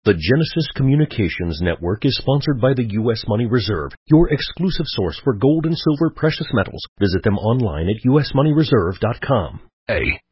The Genesis Communications Network is sponsored by the U.S. Money Reserve, your exclusive source for gold and silver precious metals. Visit them online at usmoneyreserve.com. Hey.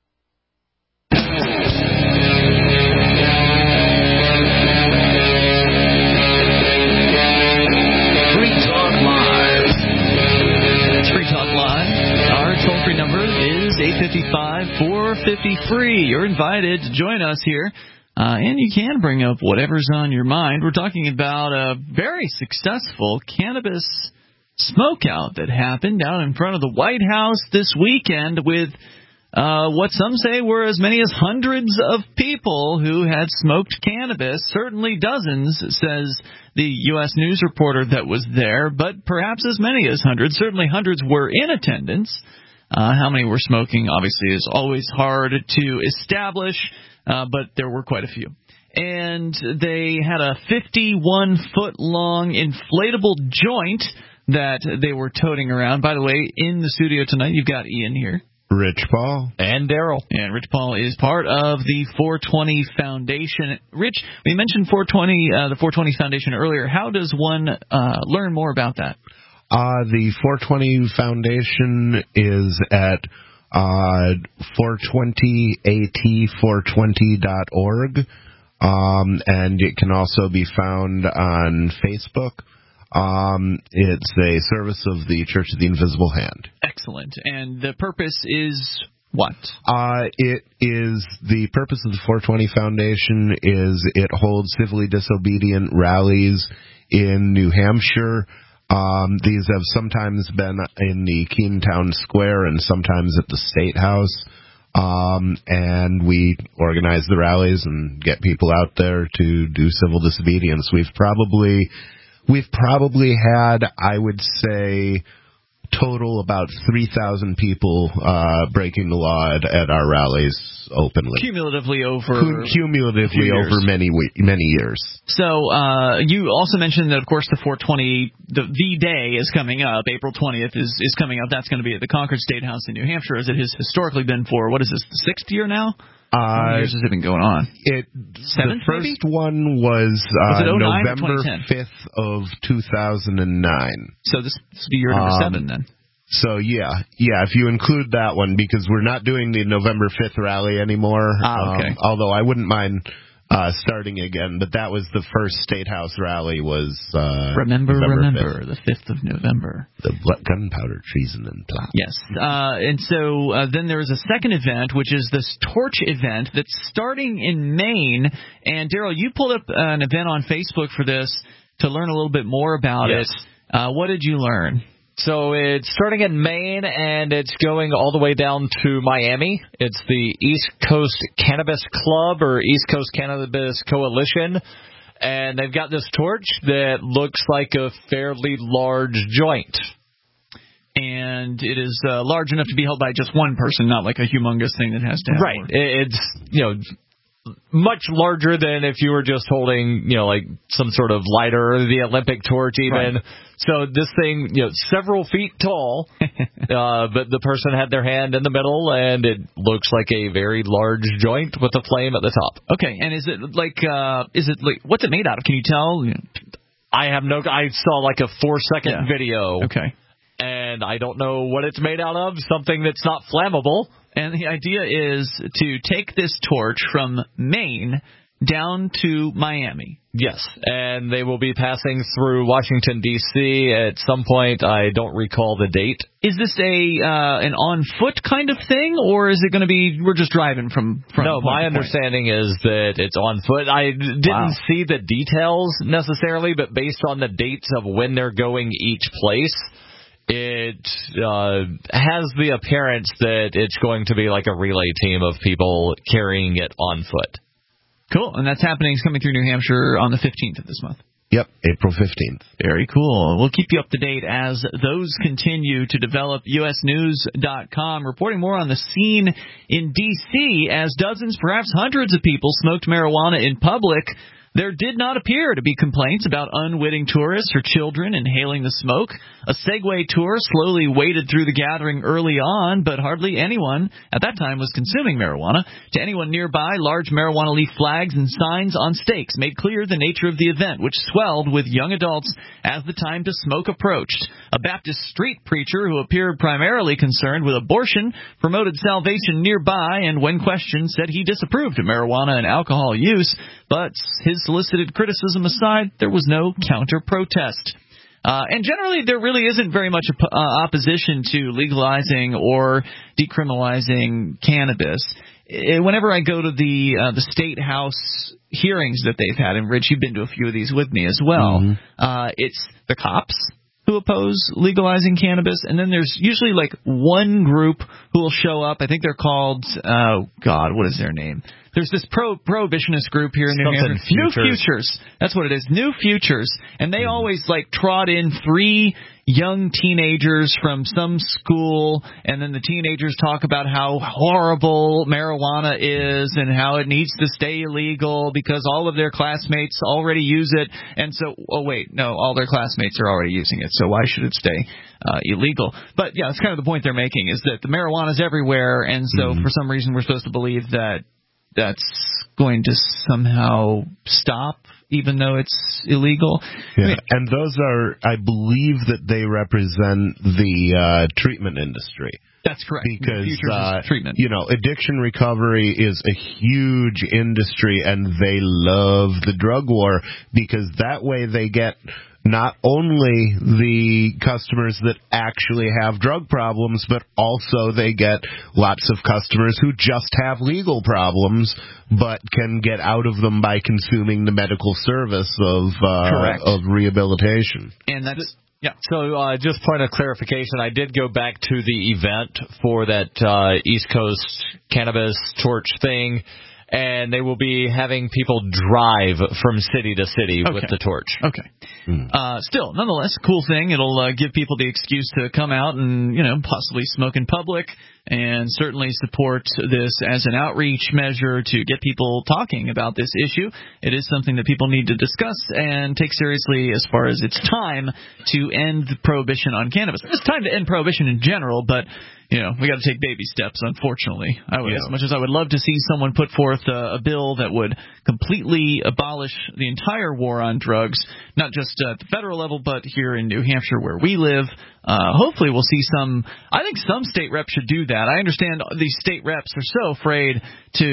Free Talk Live. It's Free Talk Live. Our toll-free number is 855-450-FREE. You're invited to join us here. And you can bring up whatever's on your mind. We're talking about a very successful cannabis smokeout that happened out in front of the White House this weekend with what some say were as many as hundreds of people who had smoked cannabis. Certainly dozens, says the U.S. News reporter that was there, but perhaps as many as hundreds. Certainly hundreds were in attendance. How many were smoking, obviously, is always hard to establish. But there were quite a few. And they had a 51-foot-long inflatable joint that they were toting around. By the way, in the studio tonight, you've got Ian here. Rich Paul. And Daryl. And Rich Paul is part of the 420 Foundation. Rich, we mentioned 420, the 420 Foundation earlier. How does one learn more about that? The 420 Foundation is at 420at420.org, and it can also be found on Facebook. It's a service of the Church of the Invisible Hand. Excellent. And the purpose is what? It is the purpose of the 420 Foundation is it holds civilly disobedient rallies in New Hampshire. These have sometimes been in the Keenetown Square and sometimes at the State House. And we organize the rallies and get people out there to do civil disobedience. We've probably had, I would say, total about 3,000 people breaking the law at our rallies openly. Cumulatively over many years. So you also mentioned that, of course, the 420, the day is coming up. April 20th is coming up. That's going to be at the Concord State House in New Hampshire, as it has historically been for, what is this, the sixth year now? How many years has it been going on? The first one was November 5th of 2009. So this will be year number 7 then. So, yeah, if you include that one, because we're not doing the November 5th rally anymore. Okay. Although I wouldn't mind starting again, but that was the first State House rally was Remember, November 5th. the 5th of November. The gunpowder, treason, and plot. Yes. And so then there is a second event, which is this torch event that's starting in Maine. And, Daryl, you pulled up an event on Facebook for this to learn a little bit more about it. What did you learn? So it's starting in Maine, and it's going all the way down to Miami. It's the East Coast Cannabis Club, or East Coast Cannabis Coalition, and they've got this torch that looks like a fairly large joint. And it is large enough to be held by just one person, not like a humongous thing that has to have Right. It's, much larger than if you were just holding, like some sort of lighter, or the Olympic torch even. Right. So this thing, several feet tall, but the person had their hand in the middle, and it looks like a very large joint with a flame at the top. Okay, and is it like what's it made out of? Can you tell? I saw like a 4-second video. Okay. And I don't know what it's made out of, something that's not flammable. And the idea is to take this torch from Maine down to Miami. Yes, and they will be passing through Washington, D.C. at some point. I don't recall the date. Is this an on-foot kind of thing, or is it going to be we're just driving from No, my understanding is that it's on foot. I didn't see the details necessarily, but based on the dates of when they're going each place, it has the appearance that it's going to be like a relay team of people carrying it on foot. Cool, and that's happening. It's coming through New Hampshire on the 15th of this month. Yep, April 15th. Very cool. We'll keep you up to date as those continue to develop. USNews.com reporting more on the scene in D.C. as dozens, perhaps hundreds of people smoked marijuana in public There did not appear to be complaints about unwitting tourists or children inhaling the smoke. A Segway tour slowly waded through the gathering early on, but hardly anyone at that time was consuming marijuana. To anyone nearby, large marijuana leaf flags and signs on stakes made clear the nature of the event, which swelled with young adults as the time to smoke approached. A Baptist street preacher who appeared primarily concerned with abortion promoted salvation nearby, and when questioned said he disapproved of marijuana and alcohol use, but his solicited criticism aside, there was no counter-protest. And generally, there really isn't very much opposition to legalizing or decriminalizing cannabis. Whenever I go to the State House hearings that they've had, and Rich, you've been to a few of these with me as well, it's the cops who oppose legalizing cannabis, and then there's usually like one group who will show up. I think they're called, what is their name? There's this prohibitionist group here in New Hampshire. New Futures. That's what it is. New Futures. And they always like trot in 3 young teenagers from some school, and then the teenagers talk about how horrible marijuana is and how it needs to stay illegal because all of their classmates already use it. And so, all their classmates are already using it, so why should it stay illegal? But yeah, that's kind of the point they're making, is that the marijuana is everywhere, and so for some reason we're supposed to believe that that's going to somehow stop, even though it's illegal. Yeah. I mean, and those are, I believe that they represent the treatment industry. That's correct. Because, treatment. Addiction recovery is a huge industry, and they love the drug war because that way they get not only the customers that actually have drug problems, but also they get lots of customers who just have legal problems but can get out of them by consuming the medical service of rehabilitation. And that's... Yeah. So just point of clarification, I did go back to the event for that East Coast Cannabis Torch thing, and they will be having people drive from city to city with the torch. Okay. Still, nonetheless, cool thing. It'll give people the excuse to come out and, possibly smoke in public, and certainly support this as an outreach measure to get people talking about this issue. It is something that people need to discuss and take seriously as far as it's time to end the prohibition on cannabis. It's time to end prohibition in general, but we got to take baby steps, unfortunately. As much as I would love to see someone put forth a bill that would completely abolish the entire war on drugs, not just at the federal level, but here in New Hampshire where we live. Hopefully we'll see I think some state reps should do that. I understand these state reps are so afraid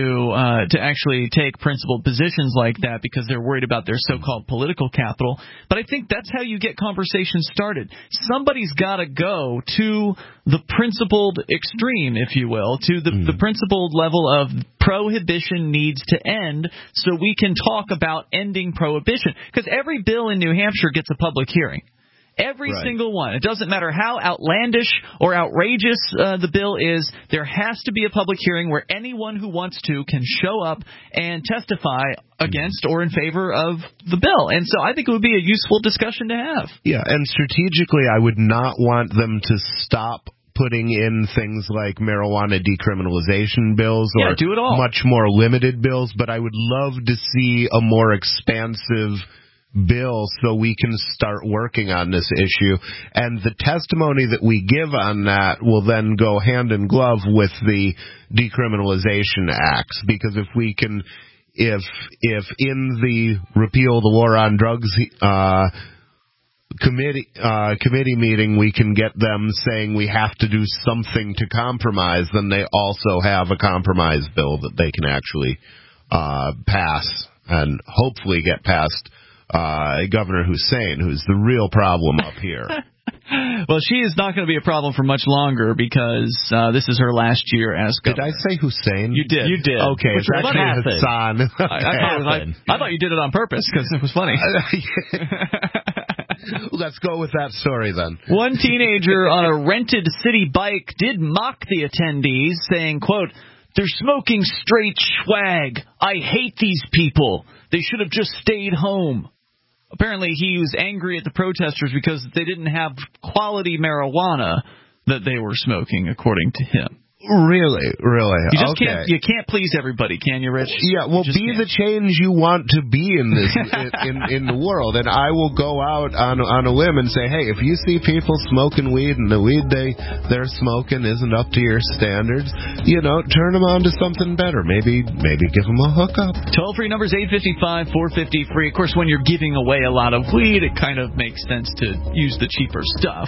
to actually take principled positions like that because they're worried about their so-called political capital. But I think that's how you get conversations started. Somebody's got to go to the principled extreme, if you will, to the principled level of prohibition needs to end so we can talk about ending prohibition. Because every bill in New Hampshire gets a public hearing. Every single one. It doesn't matter how outlandish or outrageous the bill is, there has to be a public hearing where anyone who wants to can show up and testify against or in favor of the bill. And so I think it would be a useful discussion to have. Yeah, and strategically I would not want them to stop putting in things like marijuana decriminalization bills or do it all. Much more limited bills, but I would love to see a more expansive bill so we can start working on this issue. And the testimony that we give on that will then go hand in glove with the decriminalization acts, because if we can, if in the repeal the war on drugs committee meeting we can get them saying we have to do something to compromise, then they also have a compromise bill that they can actually pass and hopefully get past Governor Hussein, who's the real problem up here. Well, she is not going to be a problem for much longer because this is her last year as governor. Did I say Hussein? You did. You did. Okay, it's actually Hassan. I thought you did it on purpose because it was funny. Let's go with that story then. One teenager on a rented city bike did mock the attendees, saying, quote, "They're smoking straight swag. I hate these people. They should have just stayed home." Apparently, he was angry at the protesters because they didn't have quality marijuana that they were smoking, according to him. Really? You just can't please everybody, can you, Rich? Yeah, well, be the change you want to be in this in the world. And I will go out on a limb and say, hey, if you see people smoking weed and the weed they're smoking isn't up to your standards, turn them on to something better. Maybe give them a hookup. Toll-free number is 855-450-FREE. Of course, when you're giving away a lot of weed, it kind of makes sense to use the cheaper stuff.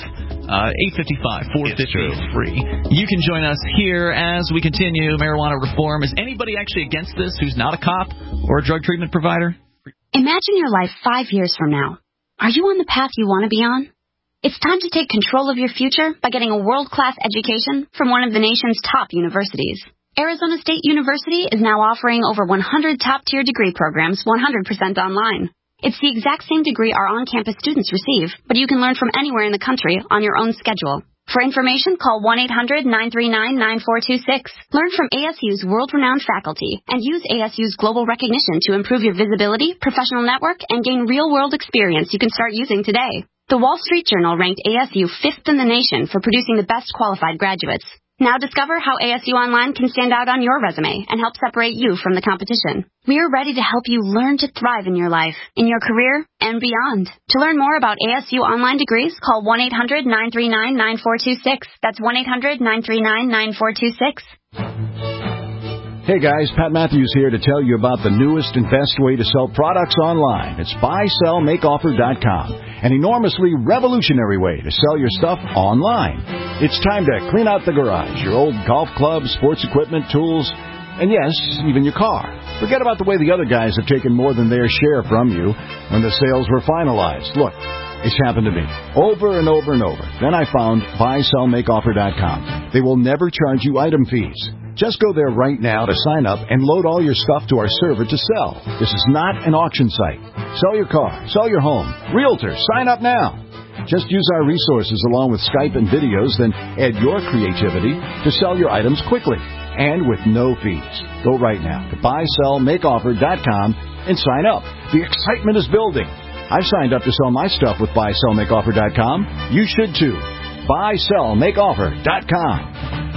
855-450-FREE. You can join us here as we continue marijuana reform. Is anybody actually against this who's not a cop or a drug treatment provider? Imagine your life 5 years from now. Are you on the path you want to be on? It's time to take control of your future by getting a world-class education from one of the nation's top universities. Arizona State University is now offering over 100 top-tier degree programs 100% online. It's the exact same degree our on-campus students receive, but you can learn from anywhere in the country on your own schedule. For information, call 1-800-939-9426. Learn from ASU's world-renowned faculty and use ASU's global recognition to improve your visibility, professional network, and gain real-world experience you can start using today. The Wall Street Journal ranked ASU 5th in the nation for producing the best qualified graduates. Now discover how ASU Online can stand out on your resume and help separate you from the competition. We are ready to help you learn to thrive in your life, in your career, and beyond. To learn more about ASU Online degrees, call 1-800-939-9426. That's 1-800-939-9426. Hey guys, Pat Matthews here to tell you about the newest and best way to sell products online. It's buysellmakeoffer.com, an enormously revolutionary way to sell your stuff online. It's time to clean out the garage, your old golf clubs, sports equipment, tools, and yes, even your car. Forget about the way the other guys have taken more than their share from you when the sales were finalized. Look, it's happened to me over and over and over. Then I found buysellmakeoffer.com. They will never charge you item fees. Just go there right now to sign up and load all your stuff to our server to sell. This is not an auction site. Sell your car, sell your home. Realtor, sign up now. Just use our resources along with Skype and videos, then add your creativity to sell your items quickly and with no fees. Go right now to buysellmakeoffer.com and sign up. The excitement is building. I've signed up to sell my stuff with buysellmakeoffer.com. You should too. buysellmakeoffer.com.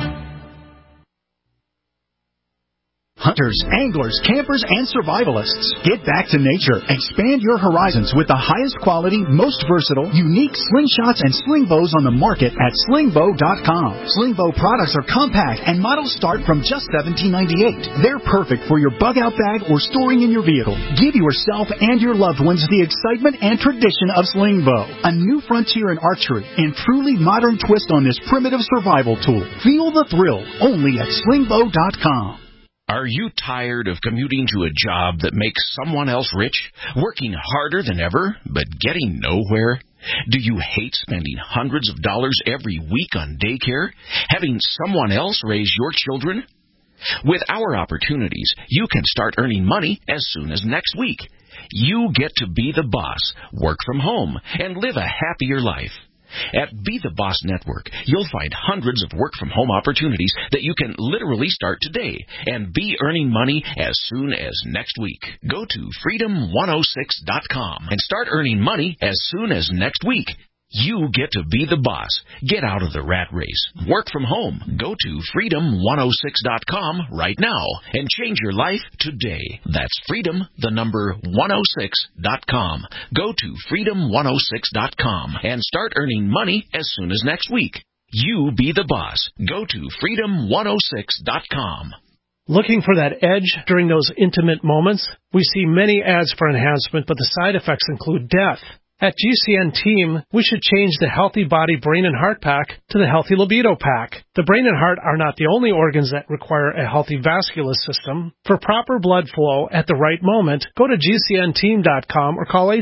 Hunters, anglers, campers, and survivalists. Get back to nature. Expand your horizons with the highest quality, most versatile, unique slingshots and sling bows on the market at slingbow.com. Slingbow products are compact and models start from just $17.98. They're perfect for your bug-out bag or storing in your vehicle. Give yourself and your loved ones the excitement and tradition of Slingbow, a new frontier in archery and truly modern twist on this primitive survival tool. Feel the thrill only at slingbow.com. Are you tired of commuting to a job that makes someone else rich, working harder than ever, but getting nowhere? Do you hate spending hundreds of dollars every week on daycare, having someone else raise your children? With our opportunities, you can start earning money as soon as next week. You get to be the boss, work from home, and live a happier life. At Be the Boss Network, you'll find hundreds of work-from-home opportunities that you can literally start today and be earning money as soon as next week. Go to freedom106.com and start earning money as soon as next week. You get to be the boss. Get out of the rat race. Work from home. Go to freedom106.com right now and change your life today. That's freedom106.com. Go to freedom106.com and start earning money as soon as next week. You be the boss. Go to freedom106.com. Looking for that edge during those intimate moments? We see many ads for enhancement, but the side effects include death. At GCN Team, we should change the Healthy Body, Brain, and Heart Pack to the Healthy Libido Pack. The brain and heart are not the only organs that require a healthy vascular system. For proper blood flow at the right moment, go to GCNteam.com or call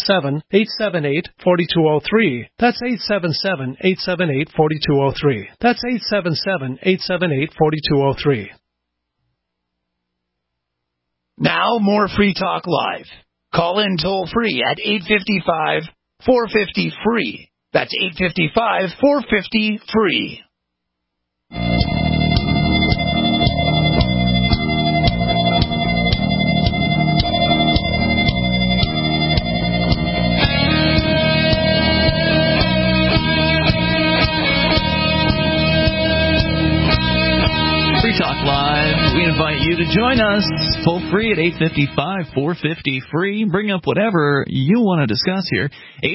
877-878-4203. That's 877-878-4203. That's 877-878-4203. Now more Free Talk Live. Call in toll-free at 855-450-FREE. That's 855-450-FREE. Join us toll free at 855-450-FREE. Bring up whatever you want to discuss here.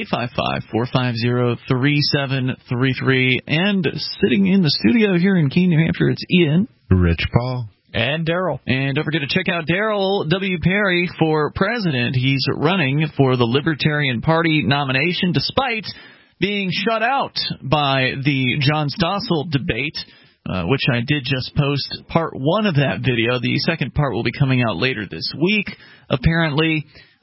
855-450-3733. And sitting in the studio here in Keene, New Hampshire, it's Ian. Rich Paul. And Daryl. And don't forget to check out Daryl W. Perry for president. He's running for the Libertarian Party nomination despite being shut out by the John Stossel debate, which I did just post part one of that video. The second part will be coming out later this week, apparently.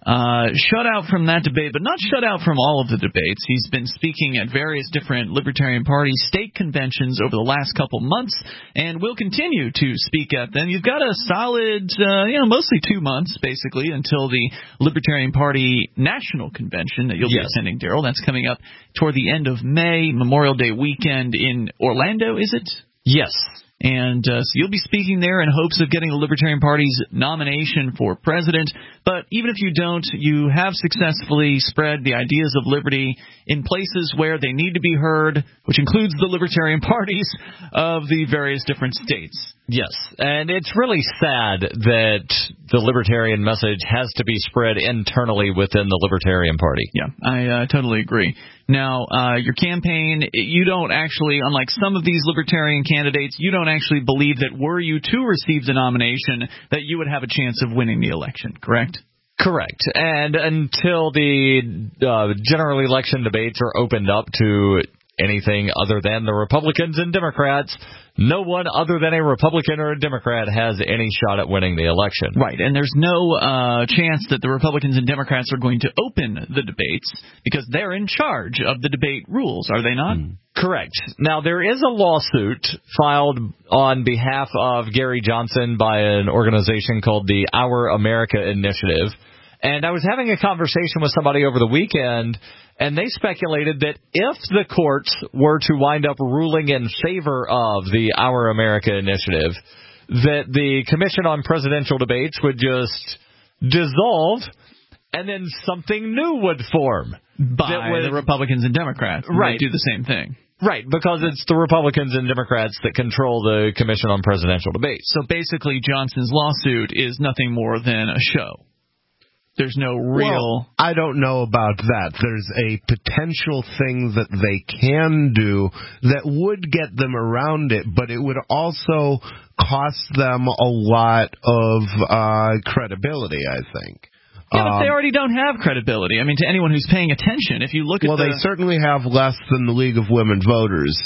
Shut out from that debate, but not shut out from all of the debates. He's been speaking at various different Libertarian Party state conventions over the last couple months, and will continue to speak at them. You've got a solid, mostly 2 months, basically, until the Libertarian Party National Convention that you'll be attending, Daryl. That's coming up toward the end of May, Memorial Day weekend in Orlando, is it? Yes. And so you'll be speaking there in hopes of getting the Libertarian Party's nomination for president. But even if you don't, you have successfully spread the ideas of liberty in places where they need to be heard, which includes the Libertarian parties of the various different states. Yes, and it's really sad that the Libertarian message has to be spread internally within the Libertarian Party. Yeah, I totally agree. Now, your campaign, you don't actually, unlike some of these Libertarian candidates, you don't actually believe that were you to receive the nomination, that you would have a chance of winning the election, correct? Correct. And until the general election debates are opened up to anything other than the Republicans and Democrats, no one other than a Republican or a Democrat has any shot at winning the election. Right, and there's no chance that the Republicans and Democrats are going to open the debates because they're in charge of the debate rules, are they not? Correct. Now, there is a lawsuit filed on behalf of Gary Johnson by an organization called the Our America Initiative. And I was having a conversation with somebody over the weekend, and they speculated that if the courts were to wind up ruling in favor of the Our America Initiative, that the Commission on Presidential Debates would just dissolve, and then something new would form. By the Republicans and Democrats. Right. They do the same thing. Right, because it's the Republicans and Democrats that control the Commission on Presidential Debates. So basically, Johnson's lawsuit is nothing more than a show. There's no real... Well, I don't know about that. There's a potential thing that they can do that would get them around it, but it would also cost them a lot of credibility, I think. Yeah, but they already don't have credibility. I mean, to anyone who's paying attention, if you look at they certainly have less than the League of Women Voters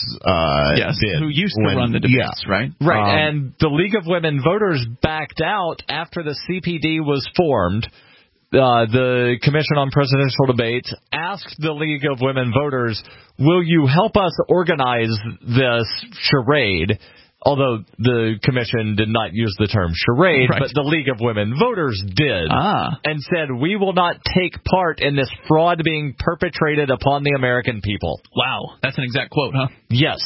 did. Who used to run the debates, right? Right, and the League of Women Voters backed out after the CPD was formed. The Commission on Presidential Debates asked the League of Women Voters, will you help us organize this charade? Although the Commission did not use the term charade, but the League of Women Voters did, and said, we will not take part in this fraud being perpetrated upon the American people. Wow, that's an exact quote, huh? Yes.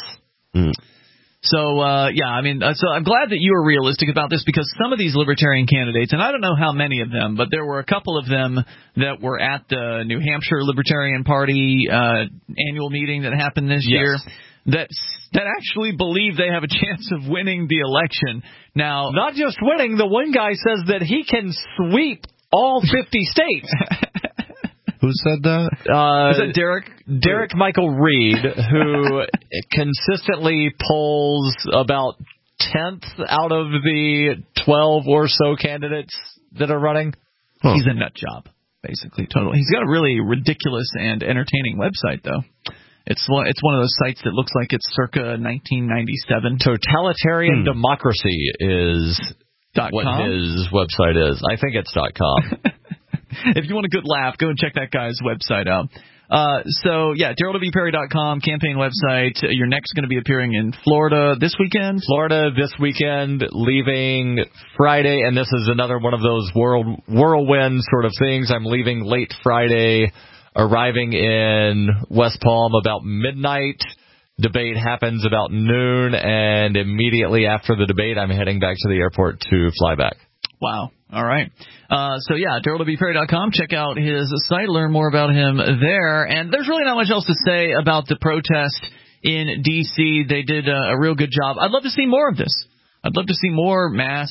So, so I'm glad that you were realistic about this, because some of these Libertarian candidates, and I don't know how many of them, but there were a couple of them that were at the New Hampshire Libertarian Party annual meeting that happened this year, that actually believe they have a chance of winning the election. Now, not just winning, the one guy says that he can sweep all 50 states. Who said that? Is that Derek Michael Reed, who consistently polls about 10th out of the 12 or so candidates that are running. He's a nut job, basically, totally. He's got a really ridiculous and entertaining website, though. It's one of those sites that looks like it's circa 1997. Totalitarian Democracy is what his website is. I think it's .com. If you want a good laugh, go and check that guy's website out. DarylWPerry.com, campaign website. You're next going to be appearing in Florida this weekend? Florida this weekend, leaving Friday, and this is another one of those whirlwind sort of things. I'm leaving late Friday, arriving in West Palm about midnight. Debate happens about noon, and immediately after the debate, I'm heading back to the airport to fly back. Wow. All right. DarylWPerry.com. Check out his site. Learn more about him there. And there's really not much else to say about the protest in D.C. They did a real good job. I'd love to see more of this. I'd love to see more mass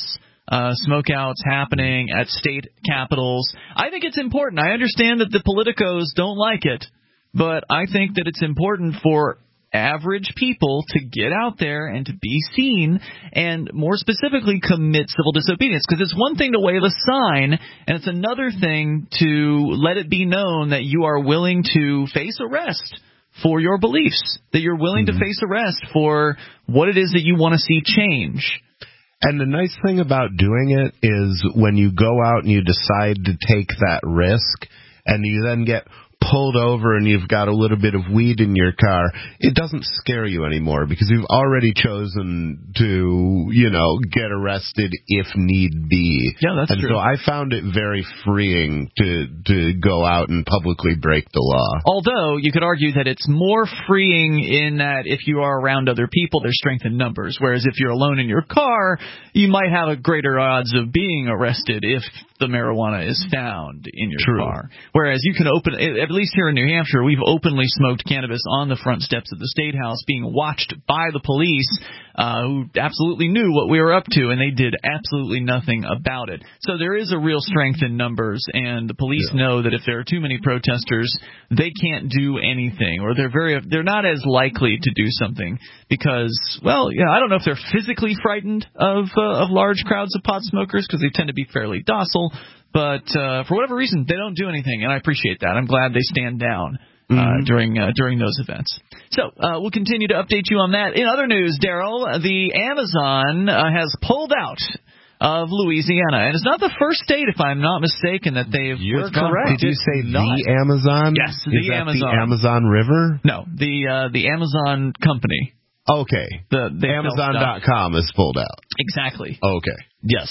smokeouts happening at state capitals. I think it's important. I understand that the politicos don't like it, but I think that it's important for average people to get out there and to be seen and, more specifically, commit civil disobedience. Because it's one thing to wave a sign, and it's another thing to let it be known that you are willing to face arrest for your beliefs, that you're willing to face arrest for what it is that you want to see change. And the nice thing about doing it is when you go out and you decide to take that risk and you then get pulled over and you've got a little bit of weed in your car, it doesn't scare you anymore because you've already chosen to, get arrested if need be. Yeah, that's true. So I found it very freeing to go out and publicly break the law. Although you could argue that it's more freeing in that if you are around other people, there's strength in numbers. Whereas if you're alone in your car, you might have a greater odds of being arrested if the marijuana is found in your car. Whereas you can open, at least here in New Hampshire, we've openly smoked cannabis on the front steps of the State House, being watched by the police, who absolutely knew what we were up to, and they did absolutely nothing about it. So there is a real strength in numbers, and the police know that if there are too many protesters, they can't do anything, or they're not as likely to do something because, I don't know if they're physically frightened of large crowds of pot smokers because they tend to be fairly docile. But for whatever reason, they don't do anything, and I appreciate that. I'm glad they stand down during those events. So we'll continue to update you on that. In other news, Daryl, the Amazon has pulled out of Louisiana, and it's not the first state, if I'm not mistaken, that they've. You're correct. Did you say the Amazon? Yes, the Amazon. The Amazon River? No, the Amazon company. Okay. The Amazon.com is pulled out. Exactly. Okay. Yes.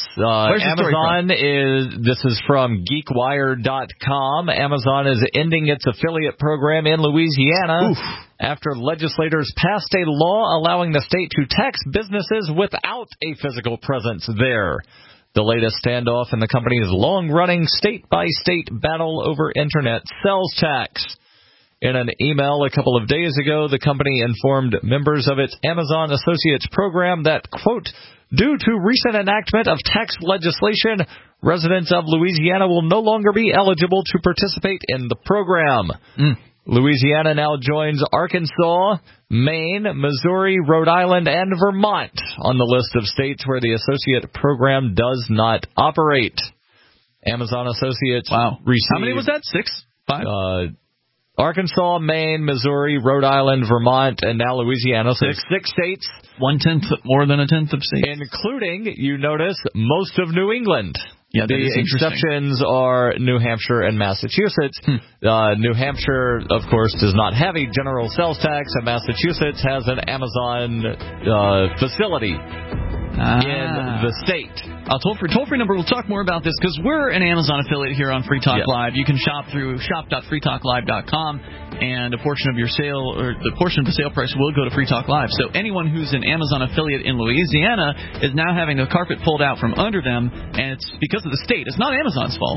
Amazon this is from GeekWire.com. Amazon is ending its affiliate program in Louisiana after legislators passed a law allowing the state to tax businesses without a physical presence there. The latest standoff in the company's long-running state-by-state battle over Internet sales tax. In an email a couple of days ago, the company informed members of its Amazon Associates program that, quote, due to recent enactment of tax legislation, residents of Louisiana will no longer be eligible to participate in the program. Louisiana now joins Arkansas, Maine, Missouri, Rhode Island, and Vermont on the list of states where the associate program does not operate. Amazon Associates received... How many was that? 6? 5? Arkansas, Maine, Missouri, Rhode Island, Vermont, and now Louisiana. So 6 states. 1/10, more than a tenth of states. Including, you notice, most of New England. Yeah, the exceptions are New Hampshire and Massachusetts. New Hampshire, of course, does not have a general sales tax, and Massachusetts has an Amazon facility in the state. Toll-free number. We'll talk more about this because we're an Amazon affiliate here on Free Talk Live. You can shop through shop.freetalklive.com, and a portion of your sale, or the portion of the sale price, will go to Free Talk Live. So anyone who's an Amazon affiliate in Louisiana is now having the carpet pulled out from under them, and it's because of the state. It's not Amazon's fault.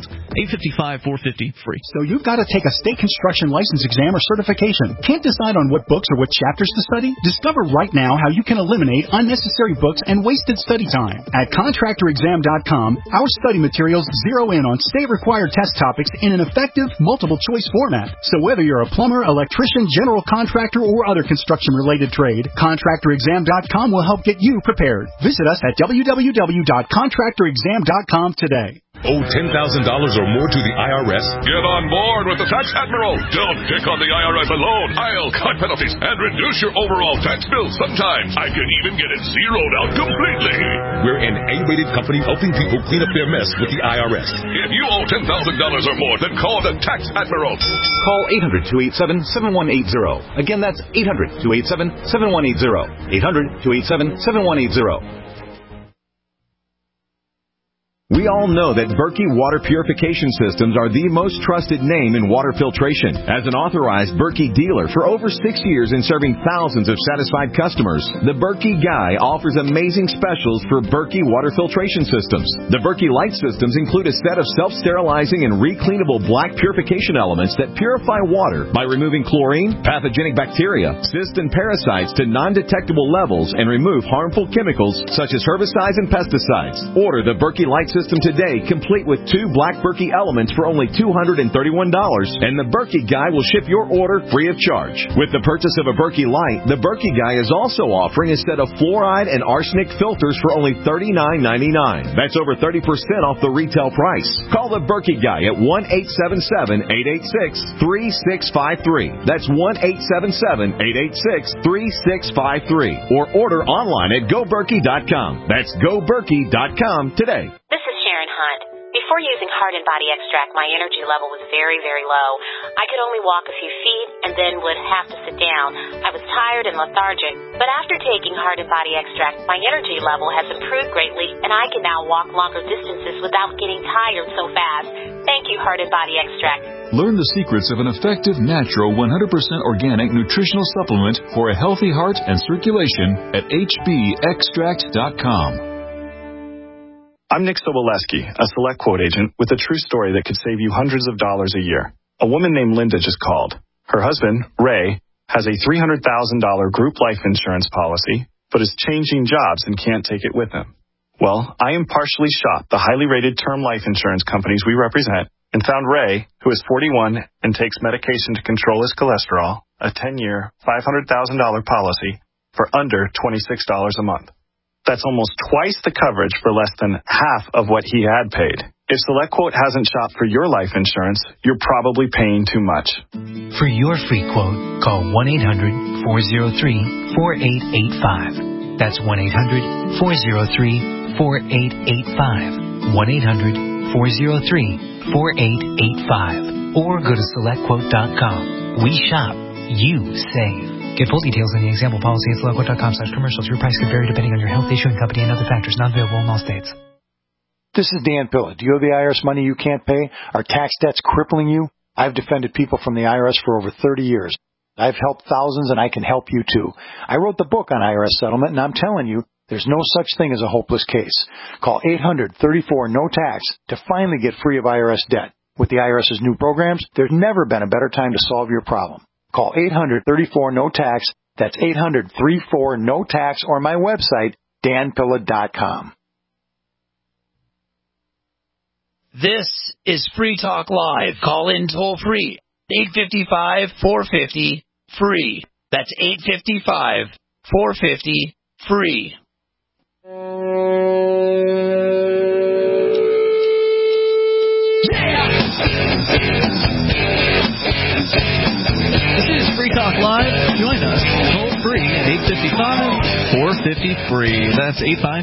855-450 free. So you've got to take a state construction license exam or certification. Can't decide on what books or what chapters to study? Discover right now how you can eliminate unnecessary books and wasted study time. At ContractorExam.com, our study materials zero in on state-required test topics in an effective, multiple-choice format. So whether you're a plumber, electrician, general contractor, or other construction-related trade, ContractorExam.com will help get you prepared. Visit us at www.contractorexam.com today. Owe $10,000 or more to the IRS? Get on board with the Tax Admiral. Don't pick on the IRS alone. I'll cut penalties and reduce your overall tax bill. Sometimes I can even get it zeroed out completely. We're an A-rated company helping people clean up their mess with the IRS. If you owe $10,000 or more, then call the Tax Admiral. Call 800-287-7180. Again, that's 800-287-7180. 800-287-7180. We all know that Berkey Water Purification Systems are the most trusted name in water filtration. As an authorized Berkey dealer for over 6 years and serving thousands of satisfied customers, the Berkey Guy offers amazing specials for Berkey Water Filtration Systems. The Berkey Light Systems include a set of self-sterilizing and recleanable black purification elements that purify water by removing chlorine, pathogenic bacteria, cysts, and parasites to non-detectable levels and remove harmful chemicals such as herbicides and pesticides. Order the Berkey Light System today, complete with 2 black Berkey elements for only $231, and the Berkey Guy will ship your order free of charge. With the purchase of a Berkey Light, the Berkey Guy is also offering a set of fluoride and arsenic filters for only $39.99. That's over 30% off the retail price. Call the Berkey Guy at 1-877-886-3653. That's 1-877-886-3653. Or order online at GoBerkey.com. That's GoBerkey.com today. This is Sharon Hunt. Before using Heart and Body Extract, my energy level was very, very low. I could only walk a few feet and then would have to sit down. I was tired and lethargic. But after taking Heart and Body Extract, my energy level has improved greatly, and I can now walk longer distances without getting tired so fast. Thank you, Heart and Body Extract. Learn the secrets of an effective, natural, 100% organic nutritional supplement for a healthy heart and circulation at hbextract.com. I'm Nick Soboleski, a Select Quote agent with a true story that could save you hundreds of dollars a year. A woman named Linda just called. Her husband, Ray, has a $300,000 group life insurance policy, but is changing jobs and can't take it with him. Well, I impartially shopped the highly rated term life insurance companies we represent and found Ray, who is 41 and takes medication to control his cholesterol, a 10-year, $500,000 policy for under $26 a month. That's almost twice the coverage for less than half of what he had paid. If SelectQuote hasn't shopped for your life insurance, you're probably paying too much. For your free quote, call 1-800-403-4885. That's 1-800-403-4885. 1-800-403-4885. Or go to SelectQuote.com. We shop, you save. Get full details in the example policy at SelectQuote.com/commercials. Your price could vary depending on your health, issuing company, and other factors not available in all states. This is Dan Pilla. Do you owe the IRS money you can't pay? Are tax debts crippling you? I've defended people from the IRS for over 30 years. I've helped thousands, and I can help you too. I wrote the book on IRS settlement, and I'm telling you, there's no such thing as a hopeless case. Call 800-34-NO-TAX to finally get free of IRS debt. With the IRS's new programs, there's never been a better time to solve your problem. Call 800-34-NO-TAX. That's 800-34-NO-TAX, or my website, danpilla.com. This is Free Talk Live. Call in toll free. 855-450-FREE. That's 855-450-FREE. This is Free Talk Live. Join us toll free at 855-450-FREE. That's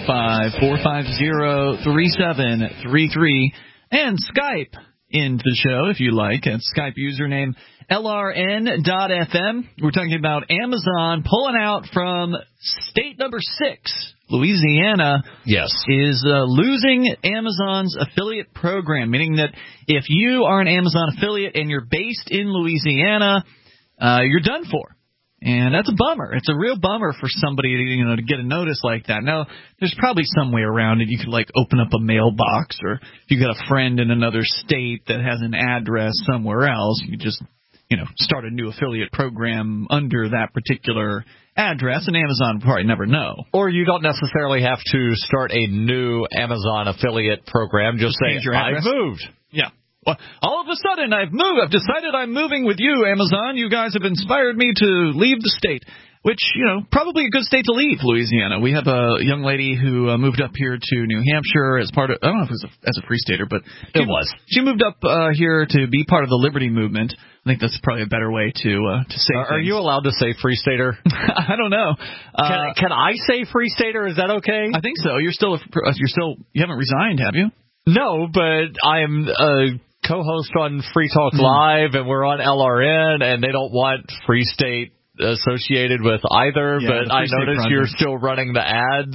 855-450-3733. And Skype into the show if you like at Skype username LRN.FM. We're talking about Amazon pulling out from state number 6. Louisiana is losing Amazon's affiliate program, meaning that if you are an Amazon affiliate and you're based in Louisiana, you're done for. And that's a bummer. It's a real bummer for somebody to get a notice like that. Now, there's probably some way around it. You could open up a mailbox, or if you got a friend in another state that has an address somewhere else, you could just start a new affiliate program under that particular address, and Amazon would probably never know. Or you don't necessarily have to start a new Amazon affiliate program. Just say, I've moved. Yeah. Well, all of a sudden, I've decided I'm moving with you, Amazon. You guys have inspired me to leave the state, which, probably a good state to leave, Louisiana. We have a young lady who moved up here to New Hampshire as part of, I don't know if it was as a free stater, but it was. She moved up here to be part of the Liberty Movement. I think that's probably a better way to say Are you allowed to say free stater? I don't know. Can I say free stater? Is that okay? I think so. You haven't resigned, have you? No, but I'm a co-host on Free Talk Live, and we're on LRN, and they don't want Free State associated with either. Yeah, but I notice you're still running the ads.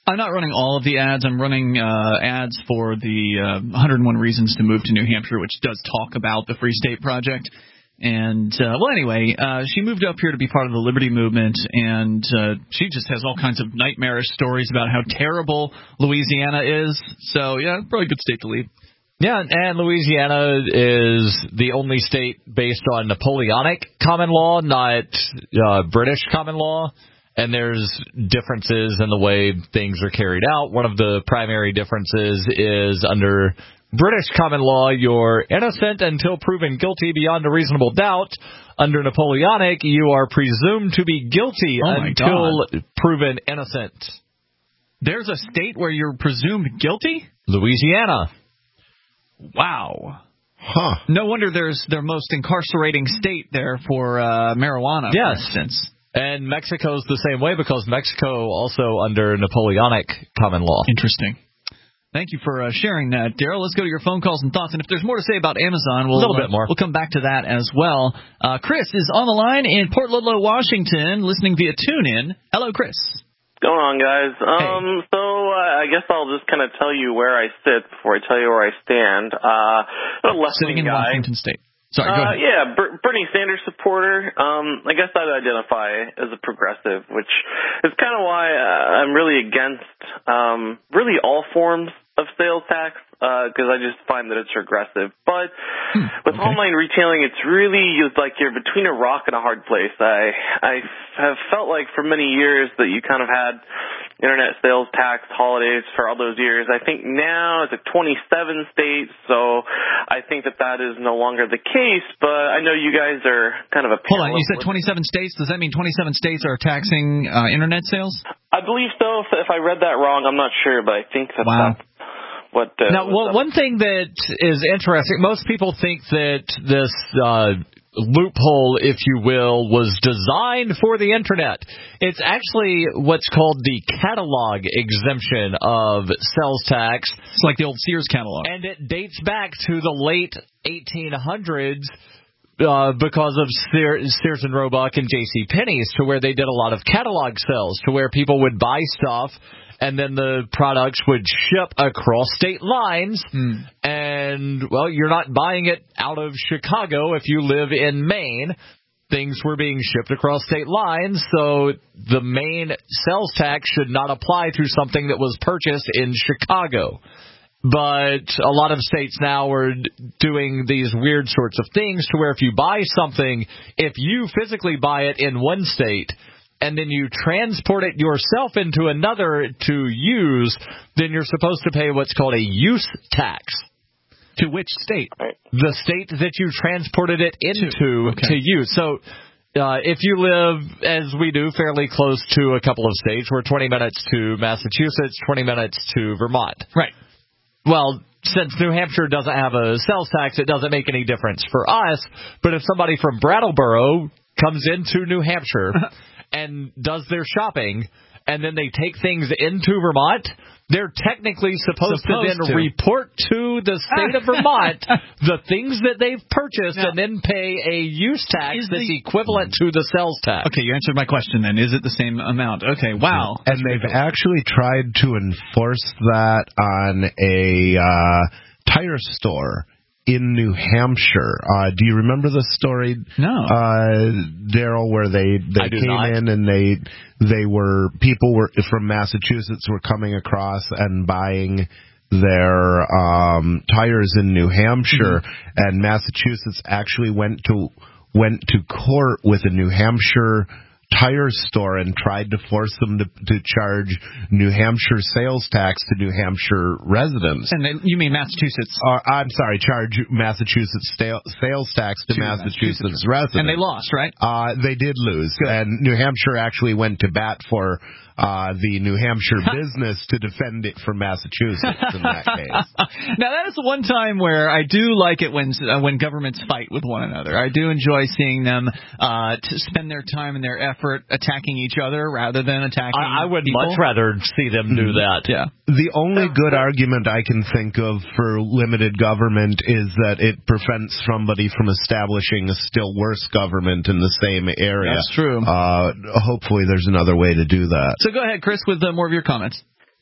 I'm not running all of the ads. I'm running ads for the 101 Reasons to Move to New Hampshire, which does talk about the Free State Project. And, anyway, she moved up here to be part of the Liberty Movement, and she just has all kinds of nightmarish stories about how terrible Louisiana is. So, yeah, probably a good state to leave. Yeah, and Louisiana is the only state based on Napoleonic common law, not British common law. And there's differences in the way things are carried out. One of the primary differences is under British common law, you're innocent until proven guilty beyond a reasonable doubt. Under Napoleonic, you are presumed to be guilty until proven innocent. There's a state where you're presumed guilty? Louisiana. Wow. Huh. No wonder there's their most incarcerating state there for marijuana, for instance. And Mexico's the same way because Mexico also under Napoleonic common law. Interesting. Thank you for sharing that, Daryl. Let's go to your phone calls and thoughts. And if there's more to say about Amazon, a little bit more. We'll come back to that as well. Chris is on the line in Port Ludlow, Washington, listening via TuneIn. Hello, Chris. What's going on, guys? So I guess I'll just kind of tell you where I sit before I tell you where I stand. I'm a left-wing Sitting in guy. Washington State. Sorry, go ahead. Yeah, Bernie Sanders supporter. I guess I'd identify as a progressive, which is kind of why I'm really against really all forms of sales tax, because I just find that it's regressive. But with online retailing, it's really like you're between a rock and a hard place. I have felt like for many years that you kind of had internet sales tax holidays for all those years. I think now it's like 27 states, so I think that is no longer the case, but I know you guys are kind of a... Hold on, you said 27 states? Does that mean 27 states are taxing internet sales? I believe so. If I read that wrong, I'm not sure, but I think that's what... Now, one thing that is interesting, most people think that this loophole, if you will, was designed for the internet. It's actually what's called the catalog exemption of sales tax. It's like the old Sears catalog. And it dates back to the late 1800s because of Sears and Roebuck and J.C. Penney's, to where they did a lot of catalog sales, to where people would buy stuff and then the products would ship across state lines. And, well, you're not buying it out of Chicago if you live in Maine. Things were being shipped across state lines, so the Maine sales tax should not apply to something that was purchased in Chicago. But a lot of states now are doing these weird sorts of things to where if you buy something, if you physically buy it in one state and then you transport it yourself into another to use, then you're supposed to pay what's called a use tax. To which state? The state that you transported it into to use. So if you live, as we do, fairly close to a couple of states, we're 20 minutes to Massachusetts, 20 minutes to Vermont. Right. Well, since New Hampshire doesn't have a sales tax, it doesn't make any difference for us. But if somebody from Brattleboro comes into New Hampshire and does their shopping, and then they take things into Vermont, they're technically supposed to then report to the state of Vermont the things that they've purchased and then pay a use tax that's equivalent to the sales tax. Okay, you answered my question then. Is it the same amount? Okay, wow. And they've actually tried to enforce that on a tire store in New Hampshire. Do you remember the story? No. Daryl, where they came in and people from Massachusetts were coming across and buying their tires in New Hampshire, and Massachusetts actually went to court with a New Hampshire tire store and tried to force them to charge New Hampshire sales tax to New Hampshire residents. And you mean Massachusetts? I'm sorry, charge Massachusetts sales tax to Massachusetts residents. And they lost, right? They did lose. Good. And New Hampshire actually went to bat for the New Hampshire business to defend it from Massachusetts in that case. Now, that is the one time where I do like it when governments fight with one another. I do enjoy seeing them to spend their time and their effort attacking each other rather than attacking I would people. much rather see them do that. Yeah. The only good argument I can think of for limited government is that it prevents somebody from establishing a still worse government in the same area. That's true. Hopefully there's another way to do that. So go ahead, Chris, with more of your comments.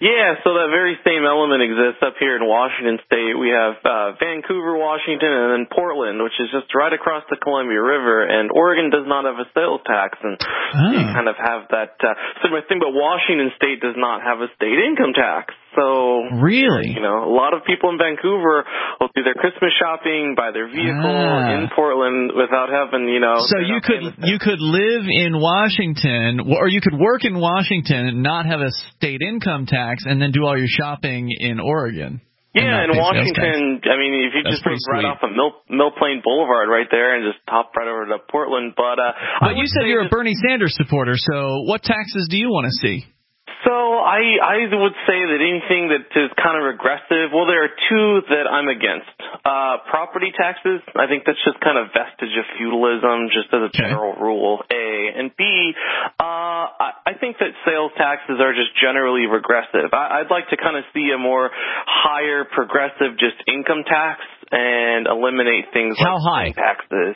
Yeah, so that very same element exists up here in Washington State. We have Vancouver, Washington, and then Portland, which is just right across the Columbia River. And Oregon does not have a sales tax, and you kind of have that similar thing. But Washington State does not have a state income tax. So really, a lot of people in Vancouver will do their Christmas shopping, buy their vehicle in Portland without having, So you could live in Washington, or you could work in Washington and not have a state income tax, and then do all your shopping in Oregon. Yeah, in Washington, I mean, if you just move right off of Mill Plain Boulevard right there and just hop right over to Portland. But you said you're a Bernie Sanders supporter, so what taxes do you want to see? So I would say that anything that is kind of regressive, well, there are two that I'm against. Property taxes, I think that's just kind of vestige of feudalism, just as a general rule, A. And B, I think that sales taxes are just generally regressive. I'd like to kind of see a more higher progressive just income tax and eliminate things How high? Taxes.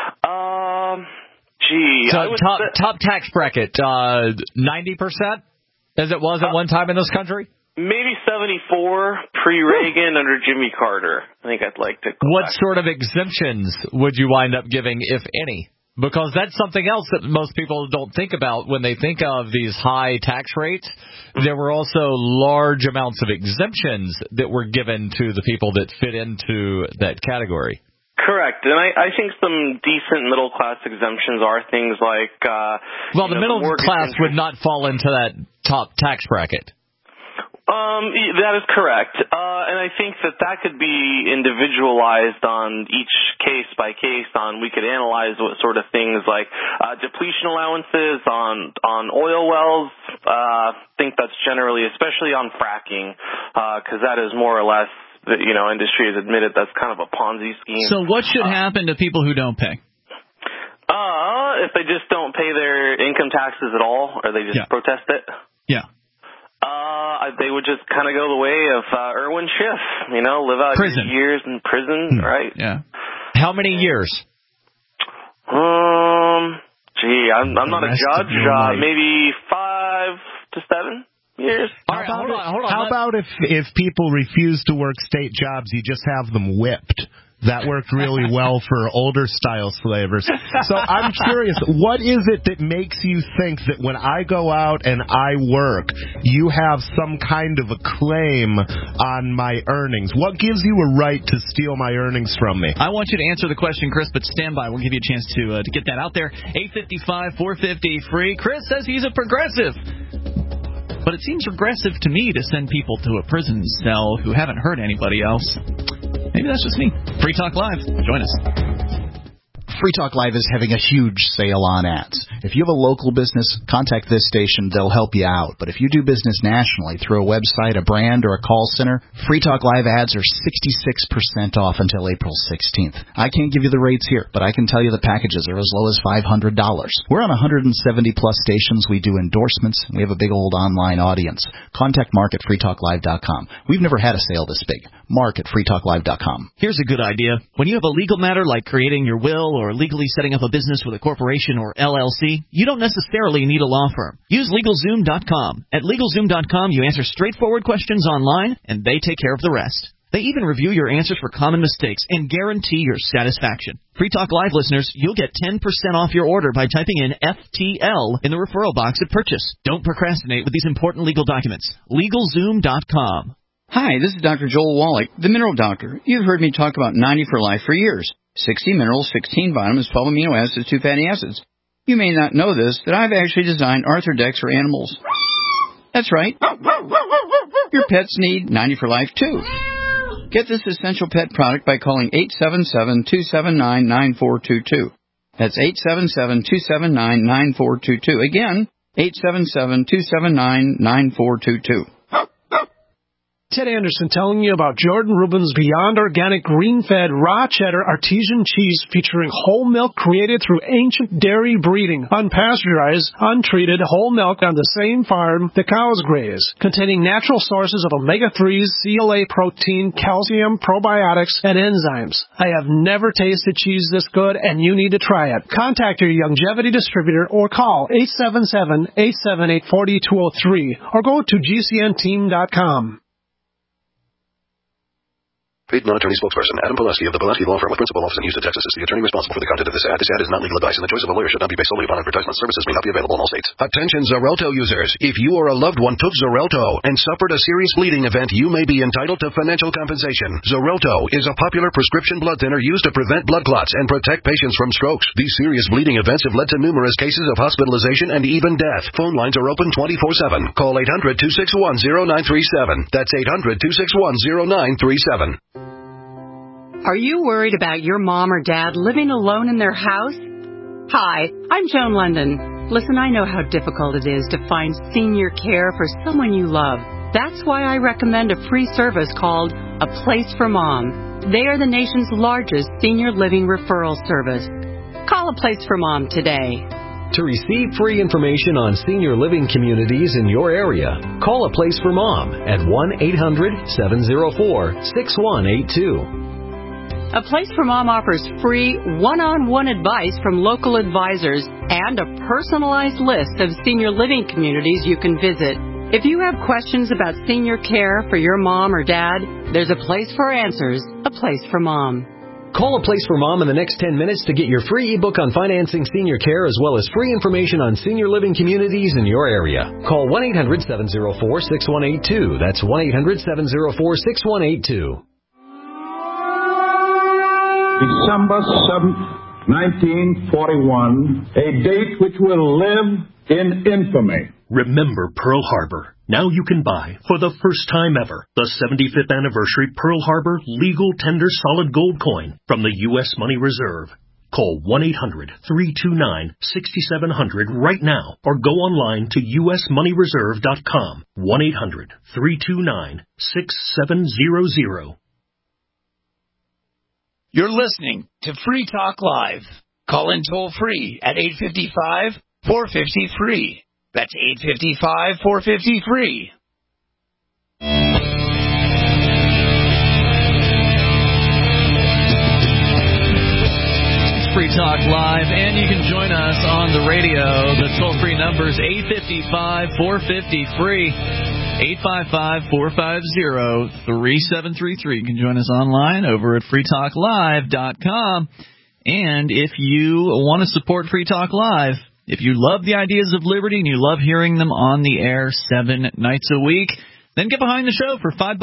So top tax bracket, 90%? As it was at one time in this country? Maybe 74 pre-Reagan under Jimmy Carter. I think I'd like to go What back. sort of exemptions would you wind up giving, if any? Because that's something else that most people don't think about when they think of these high tax rates. There were also large amounts of exemptions that were given to the people that fit into that category. Correct. And I think some decent middle-class exemptions are things like... the middle class would not fall into that top tax bracket. That is correct. And I think that could be individualized on each case by case. We could analyze what sort of things like depletion allowances on oil wells. I think that's generally, especially on fracking, because that is more or less... industry has admitted that's kind of a Ponzi scheme. So what should happen to people who don't pay? If they just don't pay their income taxes at all, or they just protest it? Yeah. They would just kind of go the way of Irwin Schiff, live out your years in prison, right? Yeah. How many years? I'm not a judge. Maybe 5 to 7 years. Hold on. How about if people refuse to work state jobs, you just have them whipped? That worked really well for older style slavers. So I'm curious, what is it that makes you think that when I go out and I work, you have some kind of a claim on my earnings? What gives you a right to steal my earnings from me? I want you to answer the question, Chris, but stand by. We'll give you a chance to get that out there. 855-450-FREE. Chris says he's a progressive. But it seems regressive to me to send people to a prison cell who haven't hurt anybody else. Maybe that's just me. Free Talk Live. Join us. Free Talk Live is having a huge sale on ads. If you have a local business, contact this station. They'll help you out. But if you do business nationally through a website, a brand, or a call center, Free Talk Live ads are 66% off until April 16th. I can't give you the rates here, but I can tell you the packages are as low as $500. We're on 170-plus stations. We do endorsements. We have a big old online audience. Contact Mark at freetalklive.com. We've never had a sale this big. Mark at freetalklive.com. Here's a good idea. When you have a legal matter like creating your will or legally setting up a business with a corporation or LLC, you don't necessarily need a law firm. Use LegalZoom.com. At LegalZoom.com, you answer straightforward questions online, and they take care of the rest. They even review your answers for common mistakes and guarantee your satisfaction. Free Talk Live listeners, you'll get 10% off your order by typing in FTL in the referral box at purchase. Don't procrastinate with these important legal documents. LegalZoom.com. Hi, this is Dr. Joel Wallach, the Mineral Doctor. You've heard me talk about 90 for Life for years. 60 minerals, 16 vitamins, 12 amino acids, 2 fatty acids. You may not know this, that I've actually designed Arthrodex for animals. That's right. Your pets need 90 for Life, too. Get this essential pet product by calling 877-279-9422. That's 877-279-9422. Again, 877-279-9422. Ted Anderson telling you about Jordan Rubin's Beyond Organic Green-Fed Raw Cheddar Artesian Cheese featuring whole milk created through ancient dairy breeding, unpasteurized, untreated whole milk on the same farm the cows graze, containing natural sources of omega-3s, CLA protein, calcium, probiotics, and enzymes. I have never tasted cheese this good, and you need to try it. Contact your Youngevity distributor or call 877-878-4203 or go to gcnteam.com. Paid non-attorney spokesperson Adam Pulaski of the Pulaski Law Firm with principal office in Houston, Texas, is the attorney responsible for the content of this ad. This ad is not legal advice, and the choice of a lawyer should not be based solely upon advertisement. Services may not be available in all states. Attention Xarelto users. If you or a loved one took Xarelto and suffered a serious bleeding event, you may be entitled to financial compensation. Xarelto is a popular prescription blood thinner used to prevent blood clots and protect patients from strokes. These serious bleeding events have led to numerous cases of hospitalization and even death. Phone lines are open 24/7. Call 800-261-0937. That's 800-261-0937. Are you worried about your mom or dad living alone in their house? Hi, I'm Joan London. Listen, I know how difficult it is to find senior care for someone you love. That's why I recommend a free service called A Place for Mom. They are the nation's largest senior living referral service. Call A Place for Mom today. To receive free information on senior living communities in your area, call A Place for Mom at 1-800-704-6182. A Place for Mom offers free one-on-one advice from local advisors and a personalized list of senior living communities you can visit. If you have questions about senior care for your mom or dad, there's a place for answers, A Place for Mom. Call A Place for Mom in the next 10 minutes to get your free ebook on financing senior care as well as free information on senior living communities in your area. Call 1-800-704-6182. That's 1-800-704-6182. December 7th, 1941, a date which will live in infamy. Remember Pearl Harbor. Now you can buy, for the first time ever, the 75th anniversary Pearl Harbor legal tender solid gold coin from the U.S. Money Reserve. Call 1-800-329-6700 right now or go online to usmoneyreserve.com. 1-800-329-6700. You're listening to Free Talk Live. Call in toll free at 855-450-FREE. That's 855-450-FREE. It's Free Talk Live, and you can join us on the radio. The toll-free number is 855-450-FREE. 855-450-3733. You can join us online over at freetalklive.com. And if you want to support Free Talk Live, if you love the ideas of liberty and you love hearing them on the air 7 nights a week, then get behind the show for $5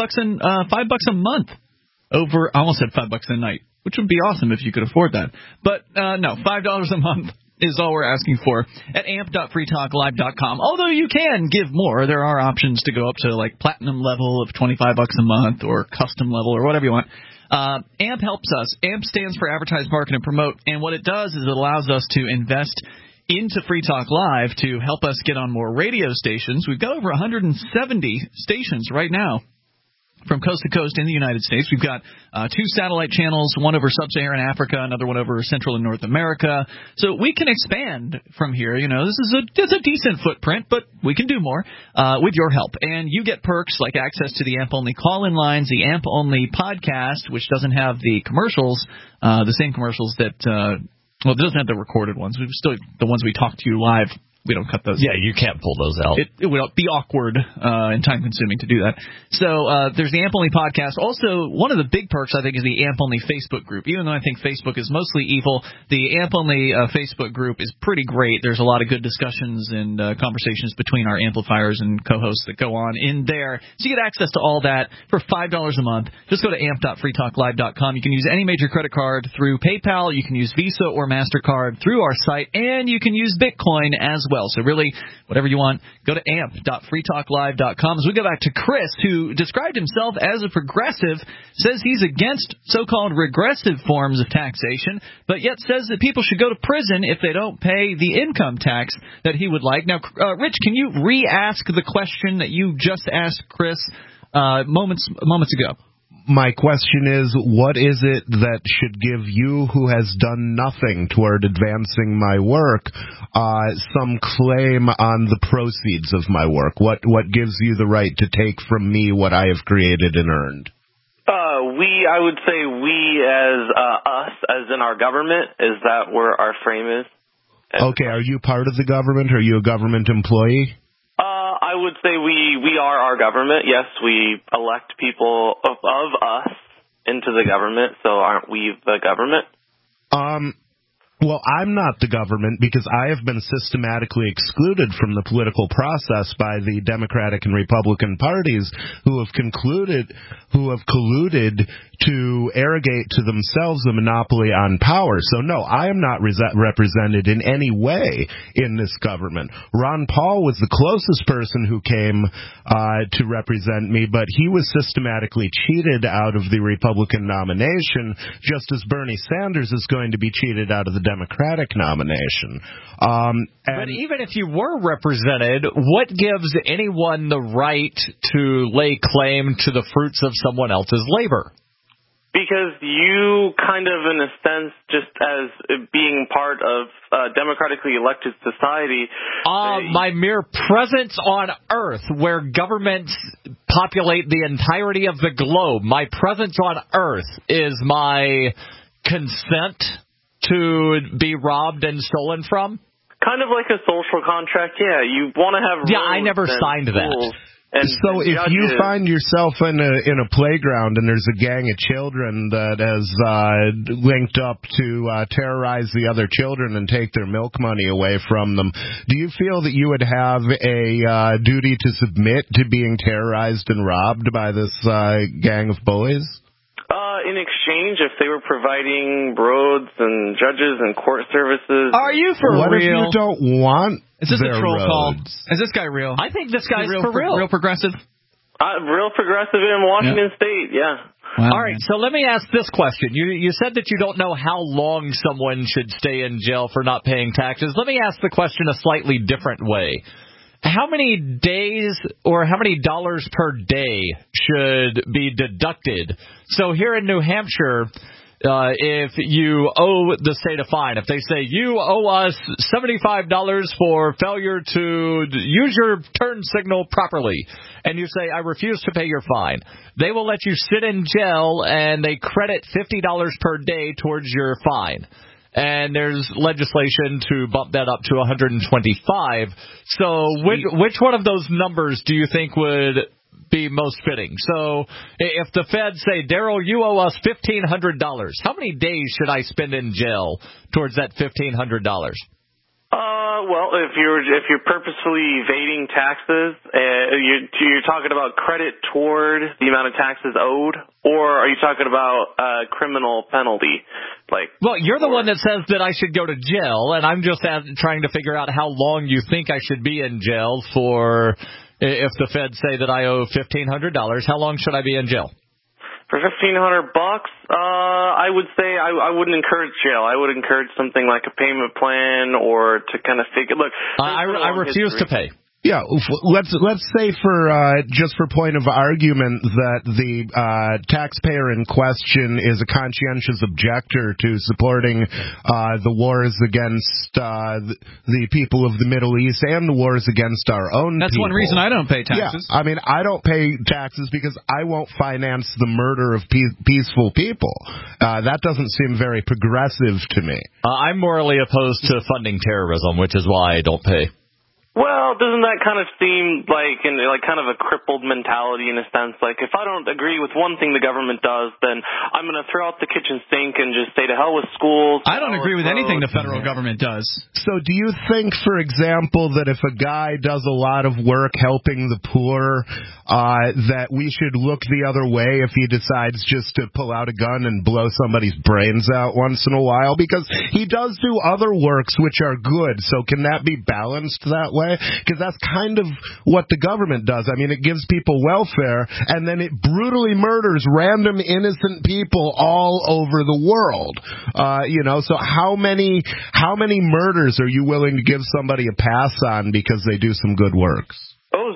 a month. I almost said $5 a night, which would be awesome if you could afford that. But no, $5 a month is all we're asking for at amp.freetalklive.com. Although you can give more, there are options to go up to like platinum level of $25 a month or custom level or whatever you want. AMP helps us. AMP stands for Advertise, Market, and Promote. And what it does is it allows us to invest into Free Talk Live to help us get on more radio stations. We've got over 170 stations right now from coast to coast in the United States. We've got 2 satellite channels, one over sub-Saharan Africa, another one over Central and North America. So we can expand from here. You know, it's a decent footprint, but we can do more with your help. And you get perks like access to the AMP-only call-in lines, the AMP-only podcast, which doesn't have the commercials, the same commercials that it doesn't have the recorded ones. We've still the ones we talk to you live. We don't cut those. Yeah, you can't pull those out. It would be awkward and time-consuming to do that. So there's the AMP-only podcast. Also, one of the big perks, I think, is the AMP-only Facebook group. Even though I think Facebook is mostly evil, the AMP-only Facebook group is pretty great. There's a lot of good discussions and conversations between our amplifiers and co-hosts that go on in there. So you get access to all that for $5 a month. Just go to amp.freetalklive.com. You can use any major credit card through PayPal. You can use Visa or MasterCard through our site. And you can use Bitcoin as well. So really, whatever you want, go to amp.freetalklive.com. As we go back to Chris, who described himself as a progressive, says he's against so-called regressive forms of taxation, but yet says that people should go to prison if they don't pay the income tax that he would like. Now, Rich, can you re-ask the question that you just asked Chris moments ago. My question is, what is it that should give you, who has done nothing toward advancing my work, some claim on the proceeds of my work? What gives you the right to take from me what I have created and earned? I would say we as us, as in our government, is that where our frame is. Okay, are you part of the government? Are you a government employee? I would say we are our government. Yes, we elect people of us into the government, so aren't we the government? Well, I'm not the government because I have been systematically excluded from the political process by the Democratic and Republican parties who have colluded to arrogate to themselves a monopoly on power. So, no, I am not represented in any way in this government. Ron Paul was the closest person who came to represent me, but he was systematically cheated out of the Republican nomination, just as Bernie Sanders is going to be cheated out of the Democratic nomination. But even if you were represented, what gives anyone the right to lay claim to the fruits of someone else's labor? Because you kind of, in a sense, just as being part of democratically elected society. My mere presence on Earth, where governments populate the entirety of the globe, my presence on Earth is my consent to be robbed and stolen from? Kind of like a social contract, yeah. You want to have roads. Yeah, I never signed that. So if you find yourself in a playground and there's a gang of children that has linked up to terrorize the other children and take their milk money away from them, do you feel that you would have a duty to submit to being terrorized and robbed by this gang of bullies? In exchange, if they were providing roads and judges and court services. Are you for what real? What if you don't want Is this their a troll roads? call? Is this guy real? I think this guy's for real. Real progressive? Real progressive in Washington State, yeah. Wow. All right, so let me ask this question. You said that you don't know how long someone should stay in jail for not paying taxes. Let me ask the question a slightly different way. How many days or how many dollars per day should be deducted? So here in New Hampshire, if you owe the state a fine, if they say you owe us $75 for failure to use your turn signal properly, and you say, I refuse to pay your fine, they will let you sit in jail and they credit $50 per day towards your fine. And there's legislation to bump that up to 125. So which one of those numbers do you think would be most fitting? So if the feds say, Daryl, you owe us $1,500, how many days should I spend in jail towards that $1,500? Well, if you're purposefully evading taxes, you're talking about credit toward the amount of taxes owed, or are you talking about a criminal penalty? Well, you're the one that says that I should go to jail, and I'm just trying to figure out how long you think I should be in jail for. If the feds say that I owe $1,500, how long should I be in jail? For $1,500, I would say I wouldn't encourage jail. I would encourage something like a payment plan, or to kind of figure. Look, I refuse to pay. Yeah, let's say just for point of argument that the taxpayer in question is a conscientious objector to supporting the wars against the people of the Middle East and the wars against our own That's people. One reason I don't pay taxes. Yeah, I mean, I don't pay taxes because I won't finance the murder of peaceful people. That doesn't seem very progressive to me. I'm morally opposed to funding terrorism, which is why I don't pay. Well, doesn't that kind of seem like kind of a crippled mentality in a sense? Like, if I don't agree with one thing the government does, then I'm going to throw out the kitchen sink and just say to hell with schools. I don't agree with anything the federal government does. So do you think, for example, that if a guy does a lot of work helping the poor, that we should look the other way if he decides just to pull out a gun and blow somebody's brains out once in a while? Because he does do other works which are good, so can that be balanced that way? Because that's kind of what the government does. I mean, it gives people welfare, and then it brutally murders random innocent people all over the world. So how many murders are you willing to give somebody a pass on because they do some good works? Oh, 0.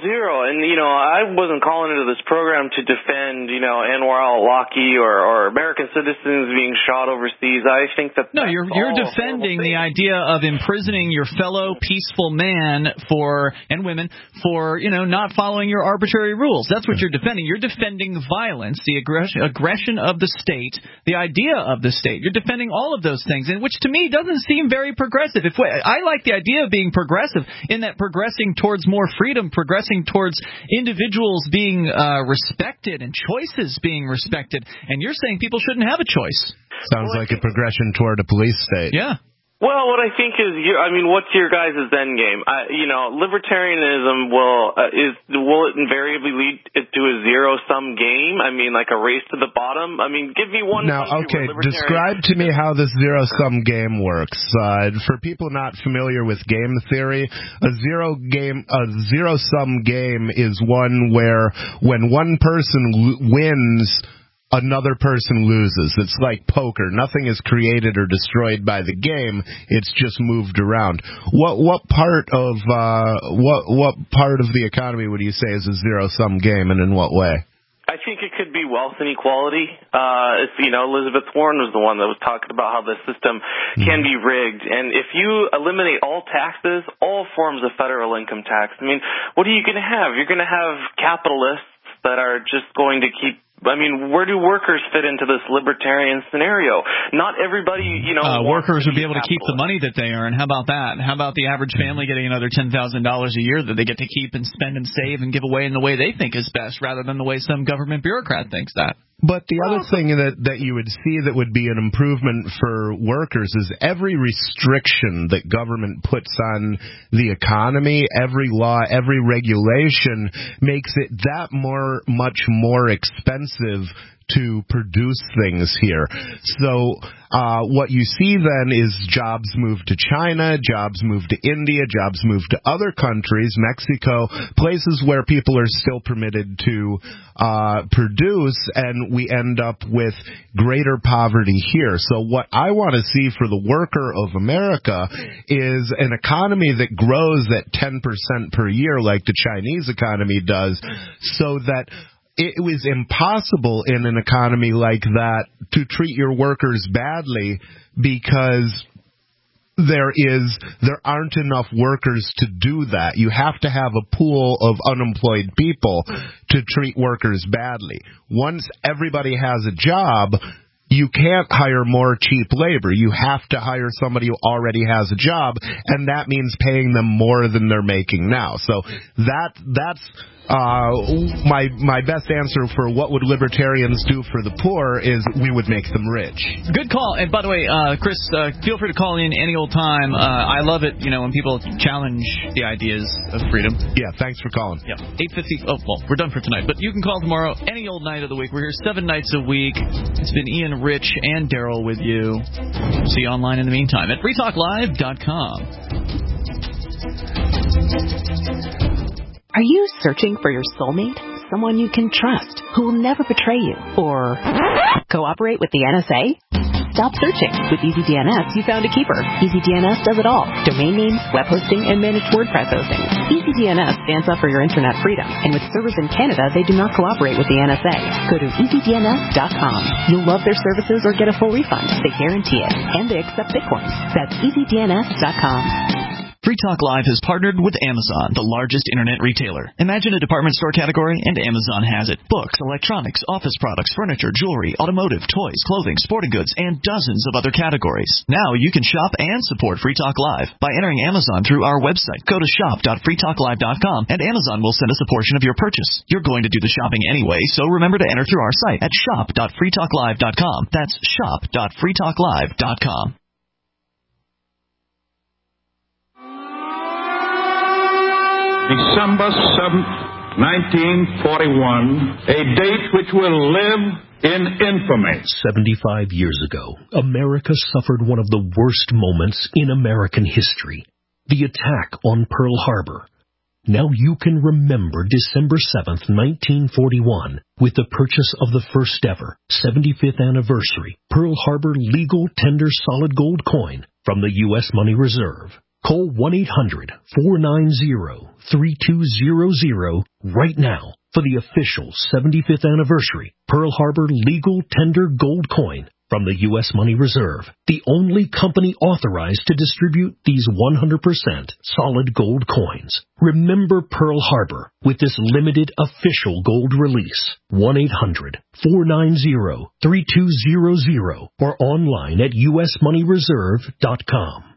zero. And, I wasn't calling into this program to defend, Anwar al-Awlaki or American citizens being shot overseas. I think that No, you're defending the idea of imprisoning your fellow peaceful man and women for, not following your arbitrary rules. That's what you're defending. You're defending violence, the aggression of the state, the idea of the state. You're defending all of those things, and which to me doesn't seem very progressive. I like the idea of being progressive in that progressing towards more freedom, progressing towards individuals being respected and choices being respected. And you're saying people shouldn't have a choice. Sounds like a progression toward a police state. Yeah. Well, what I think is, what's your guys' end game? Libertarianism will it invariably lead to a zero-sum game? Like a race to the bottom? Give me one. Now, okay, describe to me how this zero-sum game works. For people not familiar with game theory, a zero-sum game is one where when one person wins, another person loses. It's like poker. Nothing is created or destroyed by the game. It's just moved around. What part of the economy would you say is a zero-sum game, and in what way? I think it could be wealth inequality. Elizabeth Warren was the one that was talking about how the system can be rigged. And if you eliminate all taxes, all forms of federal income tax, what are you going to have? You're going to have capitalists that are just going to keep. Where do workers fit into this libertarian scenario? Not everybody, workers would be able to keep the money that they earn. How about that? How about the average family getting another $10,000 a year that they get to keep and spend and save and give away in the way they think is best, rather than the way some government bureaucrat thinks that? But the other thing that you would see that would be an improvement for workers is every restriction that government puts on the economy, every law, every regulation makes it that much more expensive to produce things here. So what you see then is jobs move to China, jobs move to India, jobs move to other countries, Mexico, places where people are still permitted to produce, and we end up with greater poverty here. So what I want to see for the worker of America is an economy that grows at 10% per year like the Chinese economy does, so that it was impossible in an economy like that to treat your workers badly, because there aren't enough workers to do that. You have to have a pool of unemployed people to treat workers badly. Once everybody has a job, you can't hire more cheap labor. You have to hire somebody who already has a job, and that means paying them more than they're making now. So that's my best answer for what would libertarians do for the poor is we would make them rich. Good call. And by the way, Chris, feel free to call in any old time. I love it, when people challenge the ideas of freedom. Yeah, thanks for calling. Yeah, 8:50. Oh, well, we're done for tonight. But you can call tomorrow, any old night of the week. We're here 7 nights a week. It's been Ian, Rich, and Daryl with you. See you online in the meantime at freetalklive.com. Are you searching for your soulmate? Someone you can trust, who will never betray you, or cooperate with the NSA? Stop searching. With EasyDNS, you found a keeper. EasyDNS does it all. Domain names, web hosting, and managed WordPress hosting. EasyDNS stands up for your internet freedom, and with servers in Canada, they do not cooperate with the NSA. Go to EasyDNS.com. You'll love their services or get a full refund. They guarantee it, and they accept Bitcoin. That's EasyDNS.com. Free Talk Live has partnered with Amazon, the largest internet retailer. Imagine a department store category, and Amazon has it. Books, electronics, office products, furniture, jewelry, automotive, toys, clothing, sporting goods, and dozens of other categories. Now you can shop and support Free Talk Live by entering Amazon through our website. Go to shop.freetalklive.com, and Amazon will send us a portion of your purchase. You're going to do the shopping anyway, so remember to enter through our site at shop.freetalklive.com. That's shop.freetalklive.com. December 7th, 1941, a date which will live in infamy. 75 years ago, America suffered one of the worst moments in American history, the attack on Pearl Harbor. Now you can remember December 7th, 1941, with the purchase of the first ever 75th anniversary Pearl Harbor legal tender solid gold coin from the U.S. Money Reserve. Call 1-800-490-3200 right now for the official 75th anniversary Pearl Harbor Legal Tender Gold Coin from the U.S. Money Reserve, the only company authorized to distribute these 100% solid gold coins. Remember Pearl Harbor with this limited official gold release. 1-800-490-3200 or online at usmoneyreserve.com.